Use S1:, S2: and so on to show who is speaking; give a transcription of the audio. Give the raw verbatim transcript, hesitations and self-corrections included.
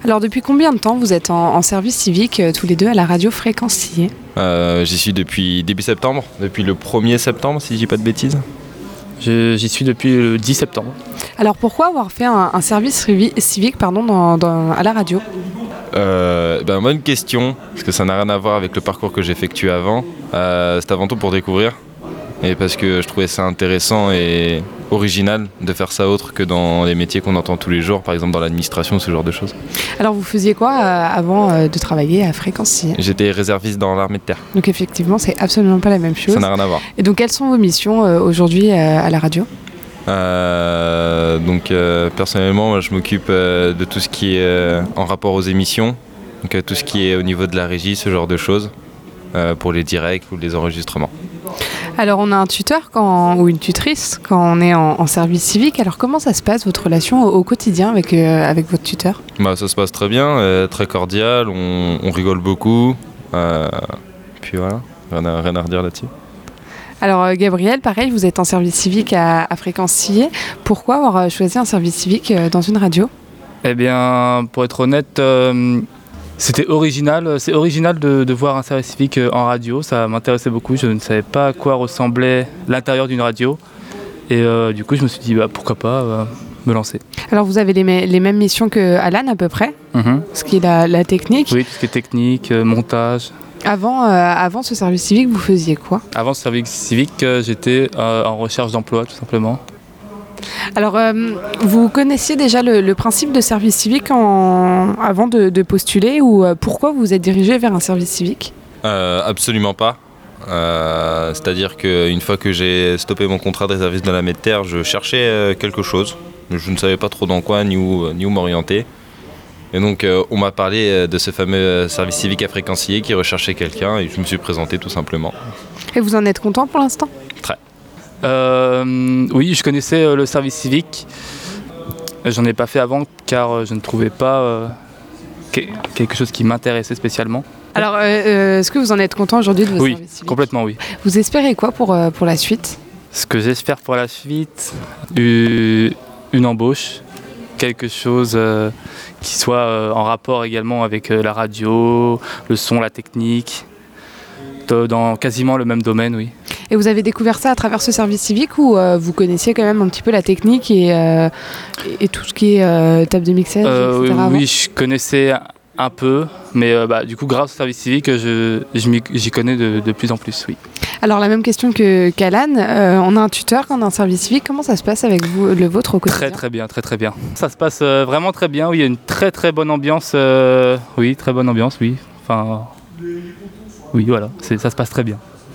S1: Alors depuis combien de temps vous êtes en, en service civique euh, tous les deux à la radio Fréquence Sillé ?
S2: euh, J'y suis depuis début septembre, depuis le premier septembre si je dis pas de bêtises.
S3: Je, j'y suis depuis le dix septembre.
S1: Alors pourquoi avoir fait un, un service civique pardon, dans, dans, à la radio ?
S2: euh, ben, Bonne question, parce que ça n'a rien à voir avec le parcours que j'ai effectué avant. Euh, C'était avant tout pour découvrir, et parce que je trouvais ça intéressant et original de faire ça autre que dans les métiers qu'on entend tous les jours, par exemple dans l'administration, ce genre de choses.
S1: Alors vous faisiez quoi euh, avant euh, de travailler à Fréquence Sillé ?
S2: J'étais réserviste dans l'armée de terre.
S1: Donc effectivement, c'est absolument pas la même chose.
S2: Ça n'a rien à voir.
S1: Et donc quelles sont vos missions euh, aujourd'hui euh, à la radio ?
S2: Euh, donc euh, personnellement, moi, je m'occupe euh, de tout ce qui est euh, en rapport aux émissions, donc euh, tout ce qui est au niveau de la régie, ce genre de choses, euh, pour les directs ou les enregistrements.
S1: Alors on a un tuteur quand, ou une tutrice quand on est en, en service civique. Alors comment ça se passe votre relation au, au quotidien avec, euh, avec votre tuteur ?
S2: Bah, ça se passe très bien, euh, très cordial, on, on rigole beaucoup, euh, puis voilà, rien à, rien à redire là-dessus.
S1: Alors euh, Gabriel, pareil, vous êtes en service civique à, à Fréquence Sillé. Pourquoi avoir choisi un service civique euh, dans une radio ?
S3: Eh bien, pour être honnête, euh, c'était original. C'est original de, de voir un service civique en radio. Ça m'intéressait beaucoup. Je ne savais pas à quoi ressemblait l'intérieur d'une radio. Et euh, du coup, je me suis dit, bah, pourquoi pas euh, me lancer.
S1: Alors vous avez les, me- les mêmes missions que Alan à peu près,
S3: Mm-hmm.
S1: ce qui est la, la technique.
S3: Oui, tout ce qui est technique, euh, montage.
S1: Avant, euh, avant ce service civique, vous faisiez quoi ?
S3: Avant ce service civique, euh, j'étais euh, en recherche d'emploi, tout simplement.
S1: Alors, euh, vous connaissiez déjà le, le principe de service civique en, avant de, de postuler ou euh, pourquoi vous vous êtes dirigé vers un service civique ?
S2: Euh, absolument pas. Euh, C'est-à-dire qu'une fois que j'ai stoppé mon contrat de réserviste de l'armée de terre, je cherchais euh, quelque chose. Je ne savais pas trop dans quoi ni où, ni où m'orienter. Et donc euh, on m'a parlé de ce fameux service civique à Fréquence Sillé qui recherchait quelqu'un et je me suis présenté tout simplement.
S1: Et vous en êtes content pour l'instant ?
S2: Très.
S3: Euh, oui, je connaissais euh, le service civique. J'en ai pas fait avant car euh, je ne trouvais pas euh, que- quelque chose qui m'intéressait spécialement.
S1: Alors, euh, euh, est-ce que vous en êtes content aujourd'hui de vos
S3: Oui,
S1: services civiques ?
S3: complètement oui.
S1: Vous espérez quoi pour, euh, pour la suite ?
S3: Ce que j'espère pour la suite, u- une embauche, quelque chose euh, qui soit euh, en rapport également avec euh, la radio, le son, la technique, de- dans quasiment le même domaine, oui.
S1: Et vous avez découvert ça à travers ce service civique ou euh, vous connaissiez quand même un petit peu la technique et, euh, et, et tout ce qui est euh, table de mixage,
S3: Euh,
S1: et cetera avant ?
S3: oui, je connaissais un peu, mais euh, bah, du coup, grâce au service civique, je, je m'y- j'y connais de, de plus en plus, oui.
S1: Alors, la même question que, qu'Alan, euh, on a un tuteur quand on a un service civique, comment ça se passe avec vous, le vôtre au quotidien ?
S3: Très très bien, très très bien. Ça se passe euh, vraiment très bien, oui, il y a une très très bonne ambiance, euh, oui, très bonne ambiance, oui. Enfin, oui, voilà, c'est, ça se passe très bien.